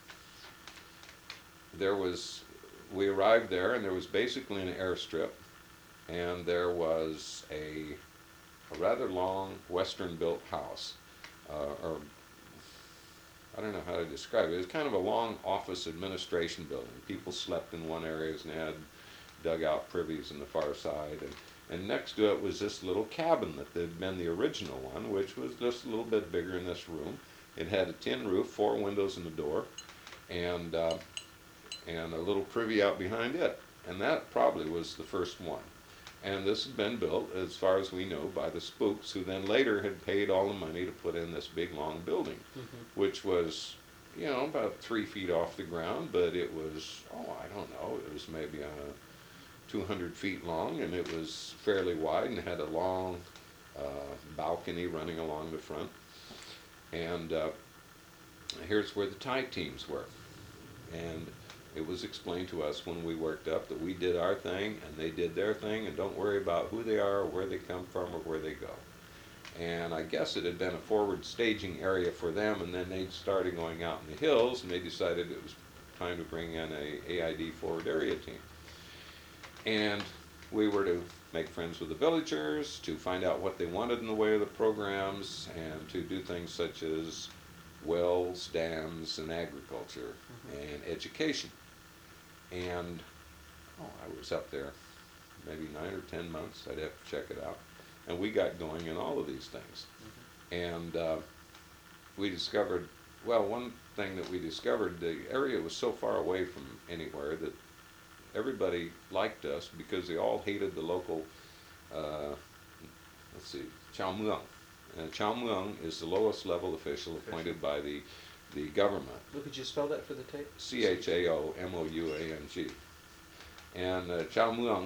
we arrived there, and there was basically an airstrip, and there was a rather long Western-built house, or I don't know how to describe it. It was kind of a long office administration building. People slept in one area and had dugout privies on the far side, and next to it was this little cabin that had been the original one, which was just a little bit bigger in this room. It had a tin roof, 4 windows and a door, and a little privy out behind it. And that probably was the first one. And this had been built, as far as we know, by the spooks, who then later had paid all the money to put in this big long building, which was, about 3 feet off the ground, but it was, it was maybe 200 feet long, and it was fairly wide and had a long balcony running along the front. And here's where the Thai teams were. And it was explained to us when we worked up that we did our thing and they did their thing, and don't worry about who they are or where they come from or where they go. And I guess it had been a forward staging area for them, and then they started going out in the hills, and they decided it was time to bring in a AID forward area team. And we were to make friends with the villagers, to find out what they wanted in the way of the programs, and to do things such as wells, dams, and agriculture, and education. And I was up there maybe 9 or 10 months. I'd have to check it out. And we got going in all of these things. And we discovered, one thing that we discovered, the area was so far away from anywhere that everybody liked us because they all hated the local let's see, Chow Muang. And Chow Muang is the lowest level official appointed by the government. Look, could you spell that for the tape? Chaomouang. And Chow Muang,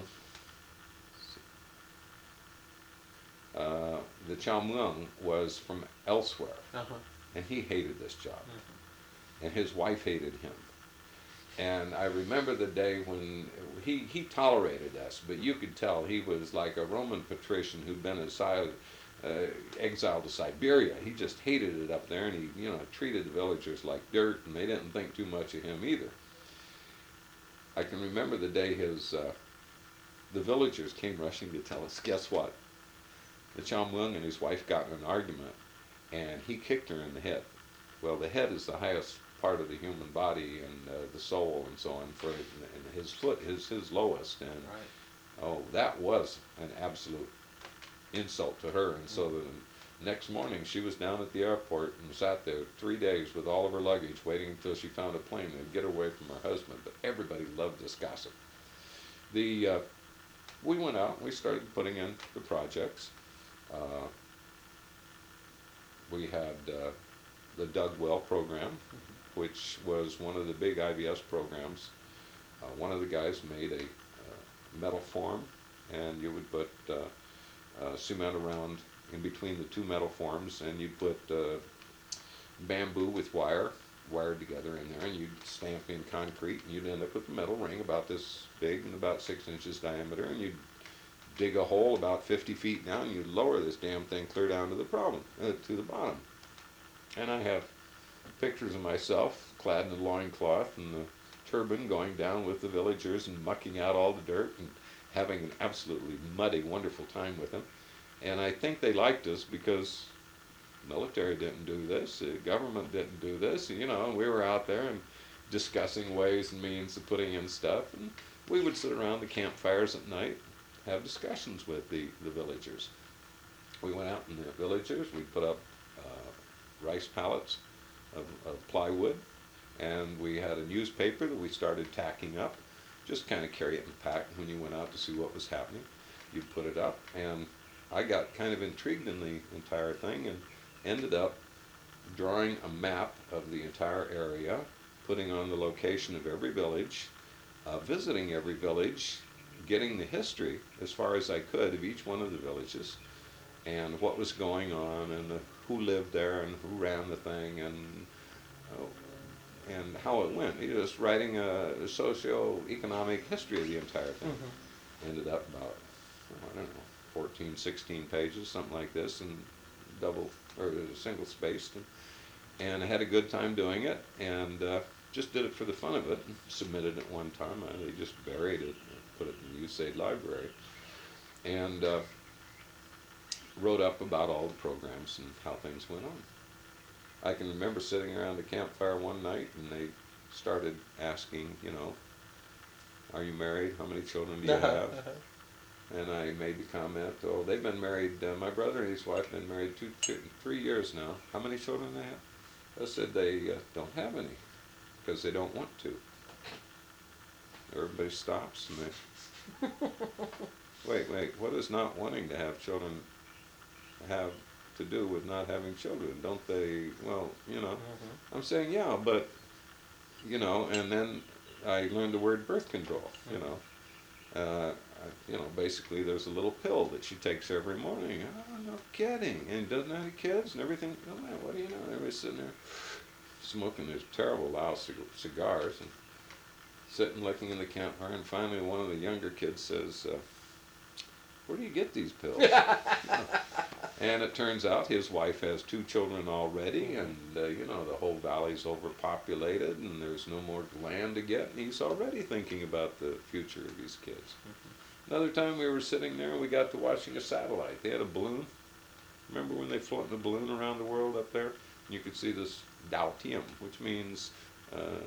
the Chow Muang was from elsewhere, Uh-huh. and he hated this job, and his wife hated him. And I remember the day when he tolerated us, but you could tell he was like a Roman patrician who'd been exiled to Siberia. He just hated it up there, and he, treated the villagers like dirt, and they didn't think too much of him either. I can remember the day the villagers came rushing to tell us, guess what? The Chow Muang and his wife got in an argument, and he kicked her in the head. Well, the head is the highest part of the human body, and the soul and so on. And his foot is his lowest, and Right. that was an absolute insult to her. And so the next morning she was down at the airport and sat there 3 days with all of her luggage, waiting until she found a plane and get away from her husband. But everybody loved this gossip. We went out and we started putting in the projects. We had the Dug Well program, which was one of the big IBS programs. One of the guys made a metal form, and you would put cement around in between the two metal forms, and you'd put bamboo with wired together in there, and you'd stamp in concrete, and you'd end up with a metal ring about this big and about 6 inches diameter, and you'd dig a hole about 50 feet down, and you'd lower this damn thing clear down to the bottom. And I have pictures of myself clad in a loincloth and the turban going down with the villagers and mucking out all the dirt and having an absolutely muddy, wonderful time with them. And I think they liked us because the military didn't do this, the government didn't do this, and we were out there and discussing ways and means of putting in stuff. And we would sit around the campfires at night, have discussions with the villagers. We went out in the villagers, we put up rice pallets of plywood, and we had a newspaper that we started tacking up, just kind of carry it in the pack when you went out to see what was happening. You'd put it up, and I got kind of intrigued in the entire thing and ended up drawing a map of the entire area, putting on the location of every village, visiting every village, getting the history as far as I could of each one of the villages and what was going on and who lived there and who ran the thing and how it went. Just writing a socio-economic history of the entire thing. Ended up about, 14, 16 pages, something like this, and single spaced, and I had a good time doing it, and just did it for the fun of it, and submitted it one time. They just buried it, put it in the USAID library, and wrote up about all the programs and how things went on. I can remember sitting around the campfire one night, and they started asking, are you married? How many children do you have? And I made the comment, they've been married, my brother and his wife have been married 3 years now. How many children do they have? I said they don't have any, because they don't want to. Everybody stops and they, wait, what does not wanting to have children have to do with not having children? Don't they, I'm saying, yeah, but, and then I learned the word birth control, basically there's a little pill that she takes every morning. Oh, no kidding. And doesn't have any kids and everything. Oh, man, what do you know? Everybody's sitting there smoking these terrible loud cigars and sitting looking in the campfire, and finally one of the younger kids says, where do you get these pills? And it turns out his wife has 2 children already, and the whole valley's overpopulated, and there's no more land to get, and he's already thinking about the future of these kids. Another time we were sitting there and we got to watching a satellite. They had a balloon. Remember when they floated a balloon around the world up there? You could see this Dao Tian, which means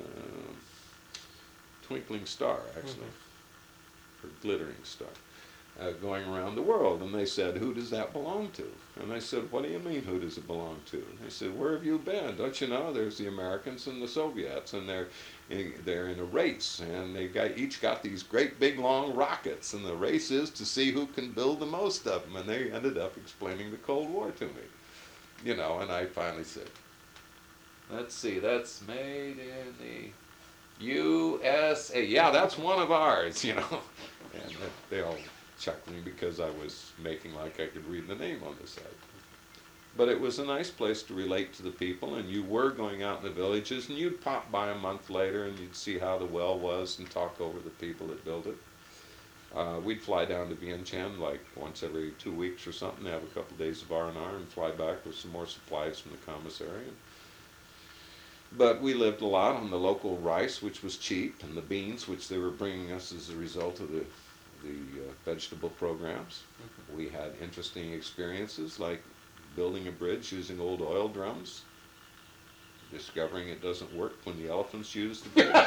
twinkling star, actually, or glittering star. going around the world. And they said, who does that belong to? And I said, what do you mean, who does it belong to? And they said, where have you been? Don't you know there's the Americans and the Soviets, and they're in a race, and each got these great big long rockets, and the race is to see who can build the most of them. And they ended up explaining the Cold War to me, and I finally said, let's see, that's made in the USA. Yeah, that's one of ours, And they all chuckling because I was making like I could read the name on the side. But it was a nice place to relate to the people, and you were going out in the villages, and you'd pop by a month later and you'd see how the well was and talk over the people that built it. We'd fly down to Vientiane like once every 2 weeks or something, have a couple days of R&R, and fly back with some more supplies from the commissary. But we lived a lot on the local rice, which was cheap, and the beans, which they were bringing us as a result of the vegetable programs. Mm-hmm. We had interesting experiences like building a bridge using old oil drums, discovering it doesn't work when the elephants use the bridge.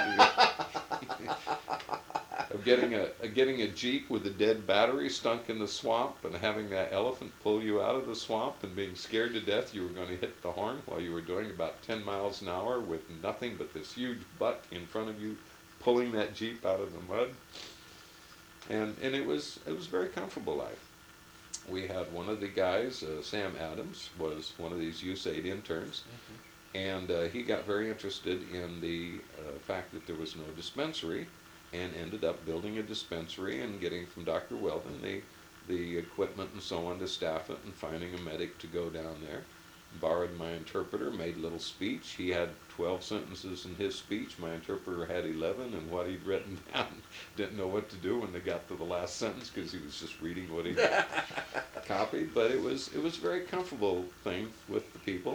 Of getting a Jeep with a dead battery stunk in the swamp, and having that elephant pull you out of the swamp, and being scared to death you were going to hit the horn while you were doing about 10 miles an hour with nothing but this huge butt in front of you pulling that Jeep out of the mud. And it was a very comfortable life. We had one of the guys, Sam Adams, was one of these USAID interns, mm-hmm. and he got very interested in the fact that there was no dispensary, and ended up building a dispensary and getting from Dr. Weldon the equipment and so on to staff it, and finding a medic to go down there. Borrowed my interpreter, made a little speech. He had 12 sentences in his speech. My interpreter had 11, and what he'd written down didn't know what to do when they got to the last sentence because he was just reading what he copied. But it was a very comfortable thing with the people.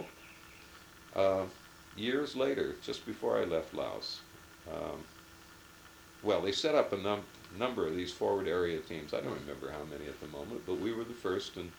Years later, just before I left Laos, they set up a number of these forward area teams. I don't remember how many at the moment, but we were the first, and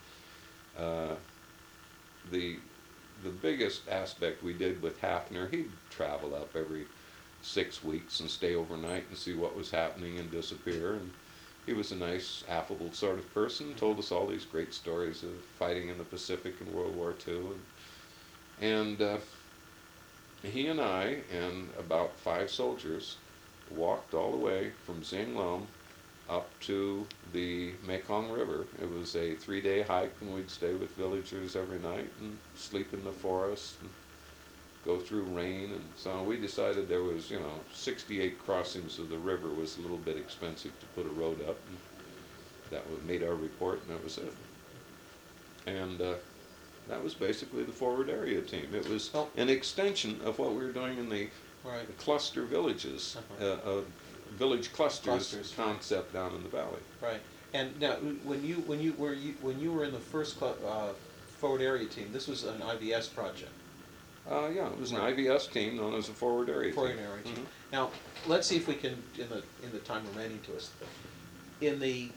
the biggest aspect we did with Hafner, he'd travel up every 6 weeks and stay overnight and see what was happening and disappear. And he was a nice, affable sort of person, told us all these great stories of fighting in the Pacific in World War II. And he and I and about 5 soldiers walked all the way from Zinglong up to the Mekong River. It was a 3-day hike, and we'd stay with villagers every night and sleep in the forest and go through rain. And so we decided there was, 68 crossings of the river was a little bit expensive to put a road up. And that made our report, and that was it. And that was basically the forward area team. It was an extension of what we were doing in the cluster villages, village clusters concept down in the valley. Right. And now, when you were in the first forward area team, this was an IVS project. Yeah, it was an IVS team known as a forward area team. Forward area team. Mm-hmm. Now, let's see if we can, in the time remaining to us, in the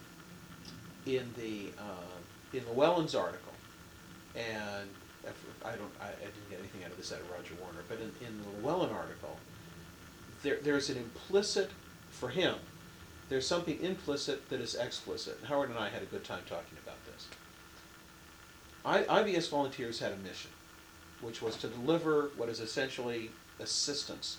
Wellens article, and I didn't get anything out of this out of Roger Warner, but in the Llewellyn article, there's an implicit, for him, there's something implicit that is explicit. Howard and I had a good time talking about this. IVS volunteers had a mission, which was to deliver what is essentially assistance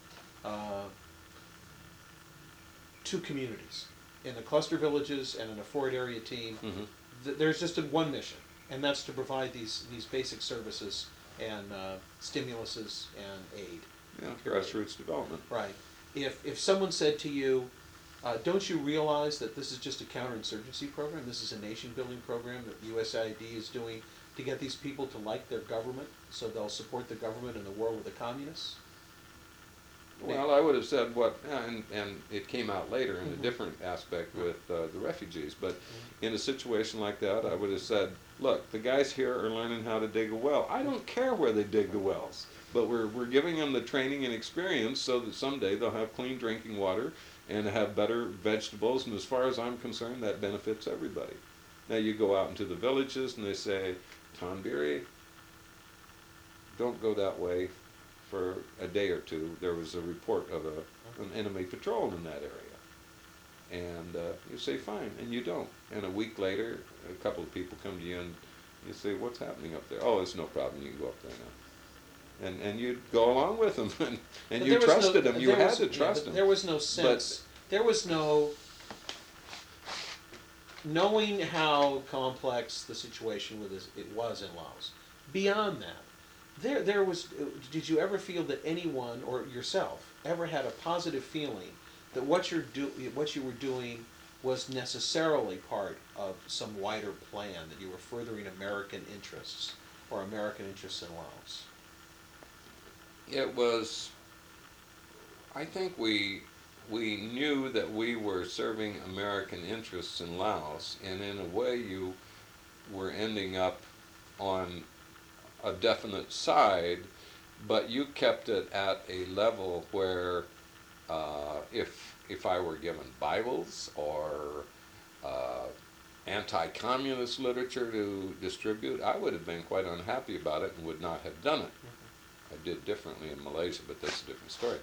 to communities. In the cluster villages and in a forward area team, mm-hmm. There's just one mission, and that's to provide these basic services and stimuluses and aid. Yeah, grassroots development. Right. If someone said to you, don't you realize that this is just a counterinsurgency program? This is a nation-building program that USAID is doing to get these people to like their government, so they'll support the government in the war with the communists? Well, I would have said and it came out later in a different aspect with the refugees, but in a situation like that, I would have said, look, the guys here are learning how to dig a well. I don't care where they dig the wells, but we're giving them the training and experience so that someday they'll have clean drinking water and have better vegetables, and as far as I'm concerned, that benefits everybody. Now you go out into the villages and they say, Tanbiri, don't go that way. For a day or two, there was a report of an enemy patrol in that area. And you say, fine, and you don't. And a week later, a couple of people come to you and you say, what's happening up there? Oh, it's no problem, you can go up there now. And you'd go along with them, and But you there was trusted no, them. You there had was- to yeah, trust but them. There was no sense. There was no knowing how complex the situation with it was in Laos. Beyond that, there was. Did you ever feel that anyone or yourself ever had a positive feeling that what you were doing was necessarily part of some wider plan, that you were furthering American interests or American interests in Laos? It was, I think we knew that we were serving American interests in Laos, and in a way you were ending up on a definite side, but you kept it at a level where if I were given Bibles or anti-communist literature to distribute, I would have been quite unhappy about it and would not have done it. I did differently in Malaysia, but that's a different story.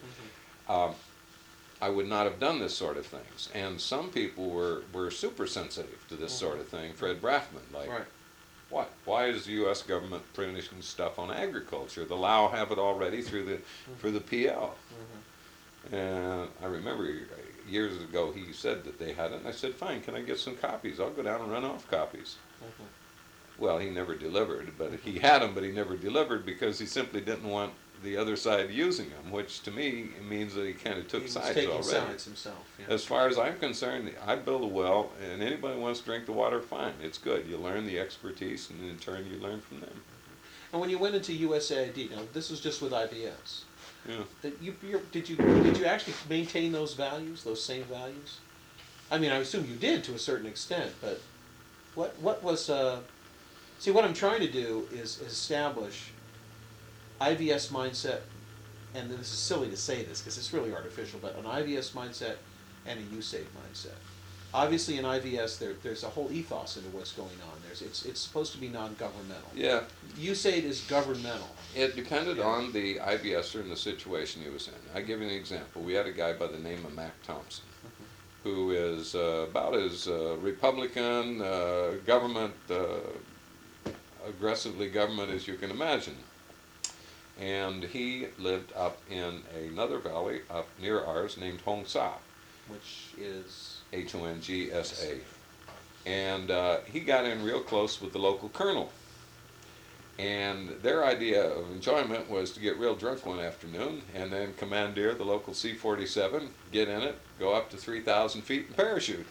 I would not have done this sort of things. And some people were super sensitive to this sort of thing. Fred Braffman, like, Right. what? Why is the U.S. government printing stuff on agriculture? The Lao have it already through the PL. And I remember years ago he said that they had it, and I said, fine, can I get some copies? I'll go down and run off copies. Well, he never delivered, but he had them, but he never delivered because he simply didn't want the other side using them, which to me means that he kind of took He was sides taking already. sides himself. Yeah. As far as I'm concerned, I build a well, and anybody who wants to drink the water, fine. It's good. You learn the expertise, and in turn, you learn from them. And when you went into USAID, now this was just with IBS. Yeah. Did you actually maintain those values, those same values? I mean, I assume you did to a certain extent, but what was see, what I'm trying to do is establish IVS mindset, and this is silly to say this because it's really artificial, but an IVS mindset and a USAID mindset. Obviously, in IVS, there's a whole ethos into what's going on. It's supposed to be non-governmental. Yeah. USAID is governmental. It depended on the IBSer and the situation he was in. I give you an example. We had a guy by the name of Mac Thompson, who is about as Republican, government, aggressively government as you can imagine. And he lived up in another valley up near ours named Hong Sa, Which is Hongsa. And he got in real close with the local colonel. And their idea of enjoyment was to get real drunk one afternoon and then commandeer the local C-47, get in it, go up to 3,000 feet and parachute.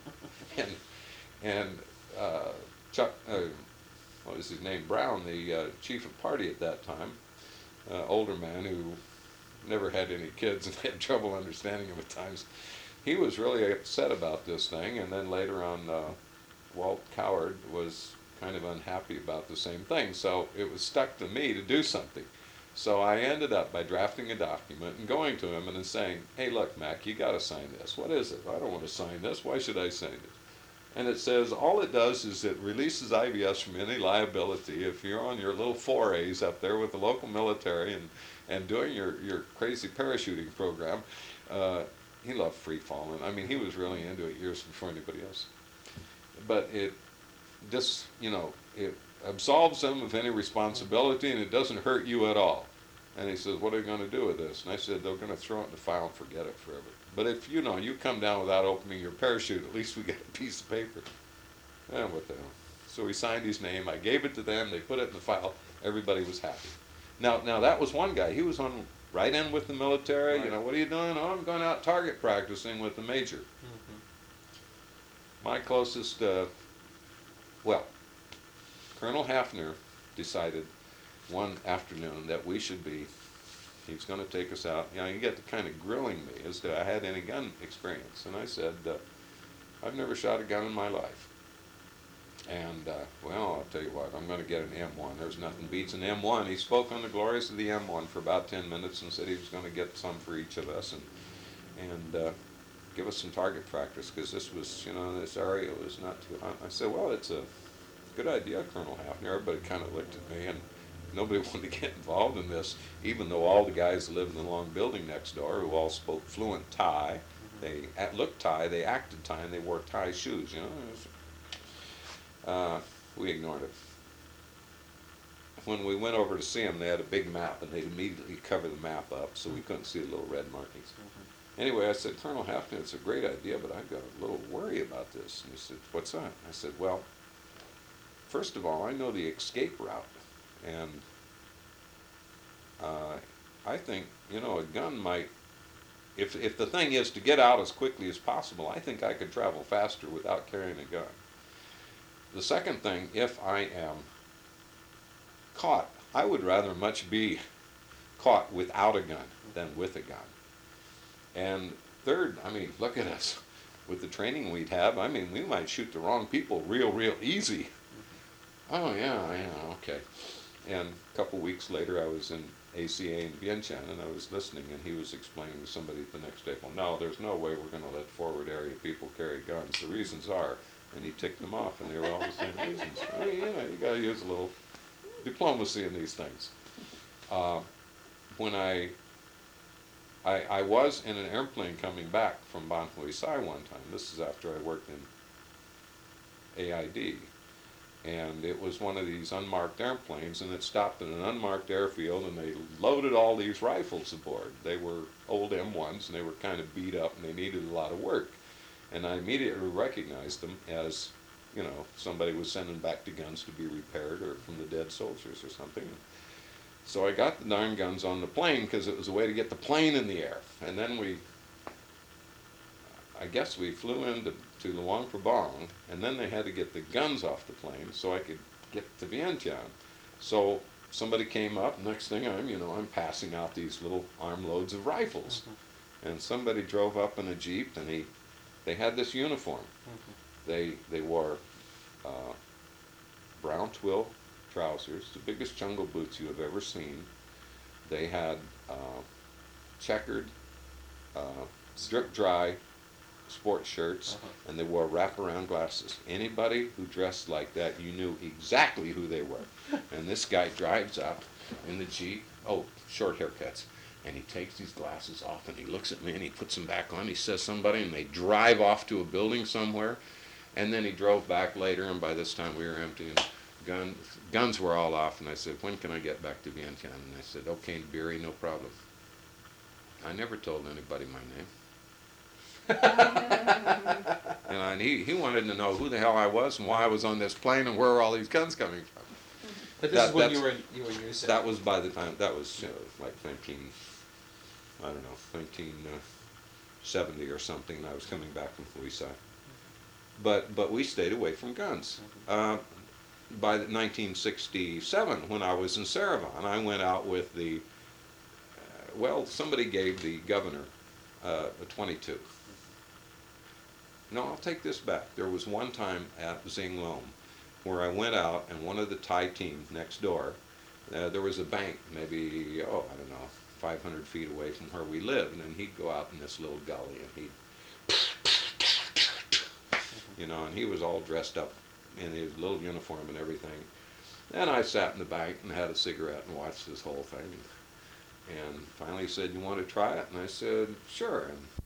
and Chuck, what was his name, Brown, the chief of party at that time, older man who never had any kids and had trouble understanding him at times, he was really upset about this thing. And then later on, Walt Coward was kind of unhappy about the same thing. So it was stuck to me to do something. So I ended up by drafting a document and going to him and then saying, hey, look, Mac, you got to sign this. What is it? I don't want to sign this. Why should I sign it? And it says all it does is it releases IBS from any liability if you're on your little forays up there with the local military and doing your crazy parachuting program. He loved free falling. I mean, he was really into it years before anybody else. But it absolves them of any responsibility, and it doesn't hurt you at all. And he says, what are you going to do with this? And I said, they're going to throw it in the file and forget it forever. But if, you come down without opening your parachute, at least we get a piece of paper. What the hell. So he signed his name. I gave it to them. They put it in the file. Everybody was happy. Now that was one guy. He was on right in with the military. Right. What are you doing? Oh, I'm going out target practicing with the major. My closest, Colonel Hafner decided one afternoon that he was going to take us out. He got to kind of grilling me as to I had any gun experience. And I said, I've never shot a gun in my life. And, I'll tell you what, I'm going to get an M1. There's nothing beats an M1. He spoke on the glories of the M1 for about 10 minutes and said he was going to get some for each of us and give us some target practice because this was, this area was not too hot. I said, well, it's a good idea, Colonel Hafner. Everybody kind of looked at me, and nobody wanted to get involved in this, even though all the guys that lived in the long building next door, who all spoke fluent Thai, They looked Thai, they acted Thai, and they wore Thai shoes, you know. We ignored it. When we went over to see them, they had a big map, and they'd immediately cover the map up so we couldn't see the little red markings. Anyway, I said, Colonel Halfton, it's a great idea, but I've got a little worry about this. And he said, what's that? I said, well, first of all, I know the escape route, and I think, you know, a gun might, if the thing is to get out as quickly as possible, I think I could travel faster without carrying a gun. The second thing, if I am caught, I would rather much be caught without a gun than with a gun. And third, I mean, look at us. With the training we'd have, I mean, we might shoot the wrong people real easy. Oh, yeah, okay. And a couple weeks later, I was in ACA in Vientiane, and I was listening, and he was explaining to somebody the next day, well, no, there's no way we're going to let forward area people carry guns. The reasons are, and he ticked them off, and they were all the same reasons. I mean, you know, you got to use a little diplomacy in these things. When I was in an airplane coming back from Ban Hui Sai one time. This is after I worked in AID. And it was one of these unmarked airplanes, and it stopped at an unmarked airfield, and they loaded all these rifles aboard. They were old M1s, and they were kind of beat up, and they needed a lot of work. And I immediately recognized them as, you know, somebody was sending back the guns to be repaired, or from the dead soldiers or something. So I got the darn guns on the plane because it was a way to get the plane in the air. And then I guess we flew into Luang Prabang, and then they had to get the guns off the plane so I could get to Vientiane. So somebody came up, next thing I'm passing out these little armloads of rifles. And somebody drove up in a Jeep, and they had this uniform. They wore brown twill trousers, the biggest jungle boots you have ever seen. They had checkered, strip dry sports shirts, and they wore wraparound glasses. Anybody who dressed like that, you knew exactly who they were. And this guy drives up in the Jeep, short haircuts, and he takes these glasses off, and he looks at me, and he puts them back on. He says somebody, and they drive off to a building somewhere. And then he drove back later, and by this time we were emptying guns were all off, and I said, when can I get back to Vientiane? And I said, okay, Beery, no problem. I never told anybody my name. And he wanted to know who the hell I was and why I was on this plane and where were all these guns coming from. But this is when you were in USAID. That was by the time, that was like 1970 or something, and I was coming back from Hui Sai. But we stayed away from guns. By 1967, when I was in Saravan, I went out with somebody gave the governor a .22. No, I'll take this back. There was one time at Zinglong where I went out, and one of the Thai team next door, there was a bank maybe, 500 feet away from where we lived, and he'd go out in this little gully, and he'd, and he was all dressed up in his little uniform and everything. And I sat in the bank and had a cigarette and watched this whole thing. And finally he said, you want to try it? And I said, sure. And